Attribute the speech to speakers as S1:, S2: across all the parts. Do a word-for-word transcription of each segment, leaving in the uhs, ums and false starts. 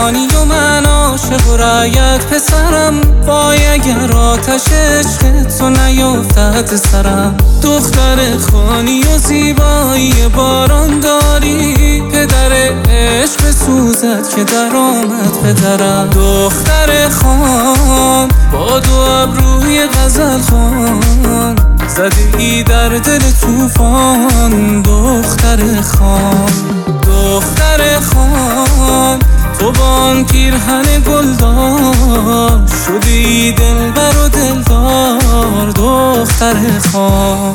S1: خانی و من عاشق و رعیت پسرم، وای اگر آتش عشق تو نیفتد سرم. دختر خانی و زیبایی باران داری، پدر عشق سوزد که در آمد پدرم. دختر خان با دو ابروی غزل خوان، زده ای در دل طوفان. دختر خان دختر خان تو با آن پیرهن گلدار، شدی دلبر و دلدار. دختر خان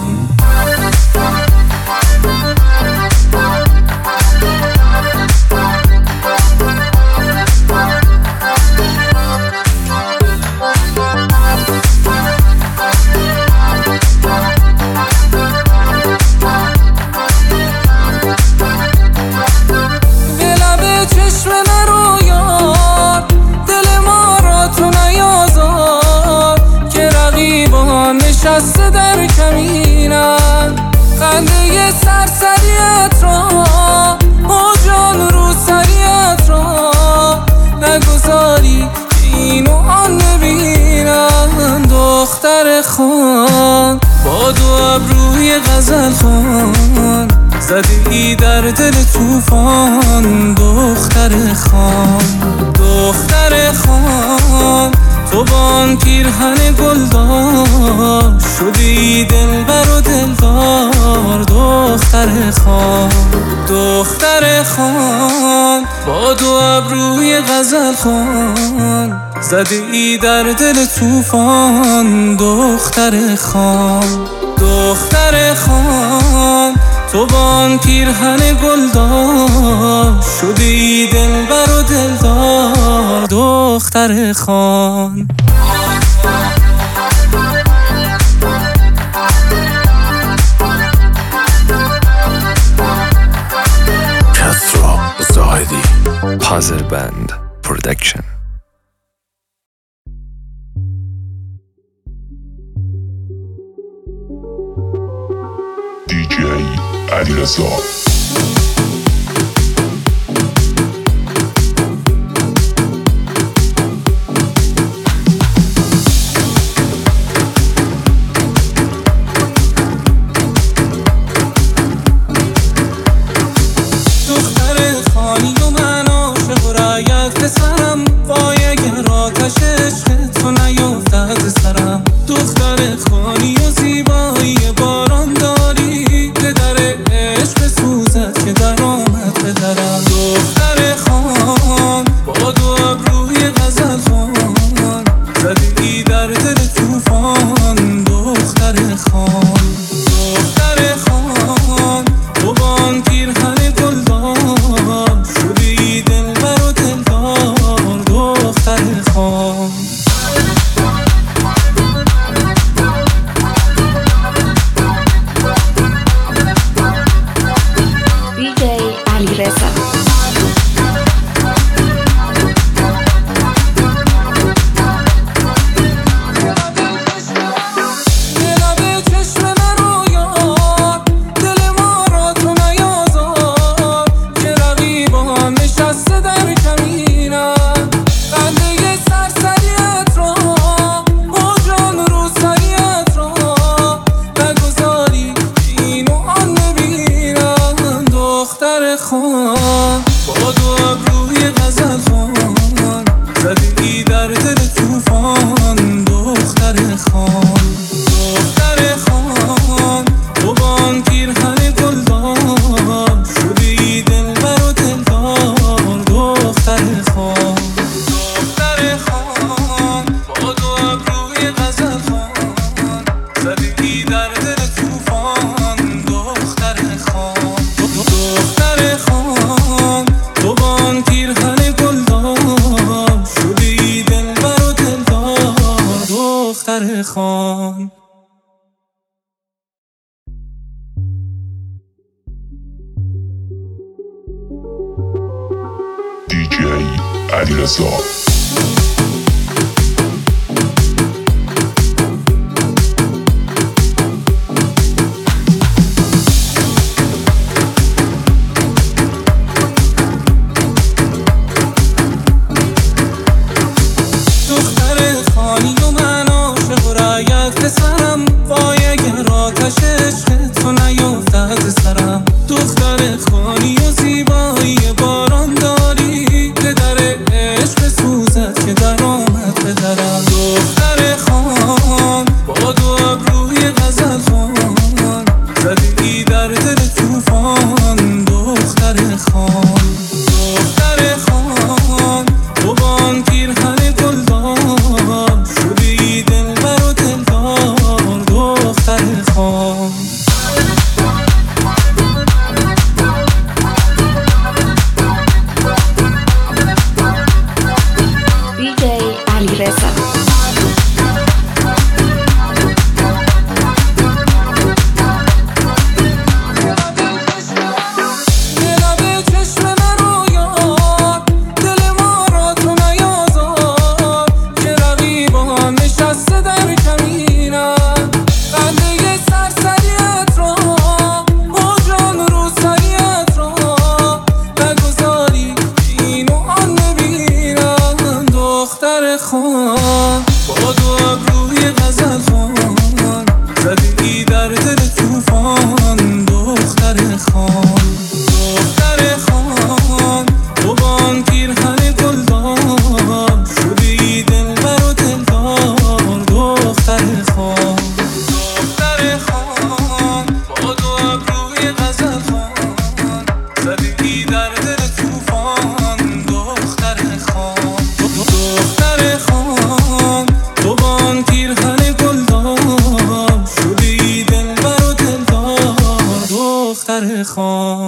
S1: نشسته در کمینم، خنده سرسریت را و جان رو سریت را نگذاری این و آن نبینم. دختر خان با دو ابروی غزل خوان، زده ای در دل طوفان. دختر خان دختر خان تو با آن پیرهن گلدار، شدی دلبر و دلدار. دختر خان دختر خان با دو ابروی غزل خوان، زده ای در دل طوفان. دختر خان دختر خان تو با آن پیرهن گلدار، شدی دلبر و دلدار. دختر خان
S2: کسرا زاهدی پازل بند پرودکشن.
S3: دی جی علیرضا.
S1: سرم وای اگر آتش عشق تو نیفتد سرم. دختر خانی و زیبایی باران داری، پدر عشق سوزد که در آمد پدرم. دختر خان با دو ابروی غزل خوان، زده ای در دل طوفان. دختر خان دختر خان تو با آن پیرهن گلدار، شدی دلبر و دلدار. دختر خان
S4: دی جی علیرضا.
S1: خان با دو ابروی غزل خوان، زده ای در دل طوفان. دختر خان دختر خان تو با آن پیرهن گلدار، شدی دلبر و دلدار. دختر خان دختر خان با دو ابروی غزل خوان، زده ای در دل طوفان. دختر خان دختر خان تو با آن پیرهن گلدار، شدی دلبر و دلدار. دختر خان
S3: دی جی علیرضا.
S1: آتش عشق تو نیفتد سرم. دختر خانی و زیبایی باران داری، پدر عشق سوزد که در آمد پدرم. دختر خان با دو ابروی غزل خوان، زدی در دل توفان. دختر خان دختر خان تو با آن پیرهن گلدار، شدی دلبر و دلدار. دختر خان
S4: دی جی علیرضا.
S1: خان با دو ابروی غزل خوان، زدی در دل توفان. دختر خان دختر خان تو با آن پیرهن گلدار، شدی دلبر و دلدار. دختر خان دختر خان با دو ابروی غزل خوان، زدی در دل توفان. دختر خان دختر خان تو با آن پیرهن گلدار، شدی دلبر و دلدار. دختر خان